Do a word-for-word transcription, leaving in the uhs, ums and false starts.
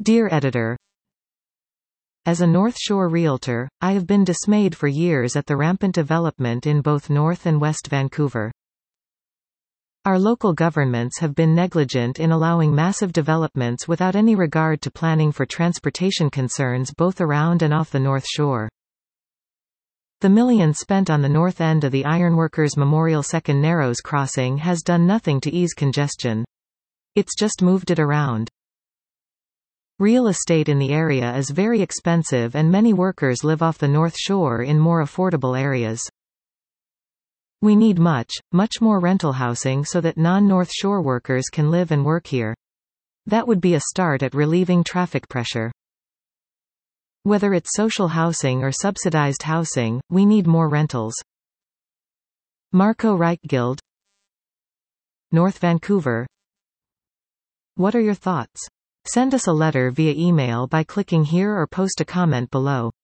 Dear Editor, as a North Shore realtor, I have been dismayed for years at the rampant development in both North and West Vancouver. Our local governments have been negligent in allowing massive developments without any regard to planning for transportation concerns both around and off the North Shore. The millions spent on the north end of the Ironworkers Memorial Second Narrows crossing has done nothing to ease congestion. It's just moved it around. Real estate in the area is very expensive and many workers live off the North Shore in more affordable areas. We need much, much more rental housing so that non-North Shore workers can live and work here. That would be a start at relieving traffic pressure. Whether it's social housing or subsidized housing, we need more rentals. Marco Reichgeld, North Vancouver. What are your thoughts? Send us a letter via email by clicking here or post a comment below.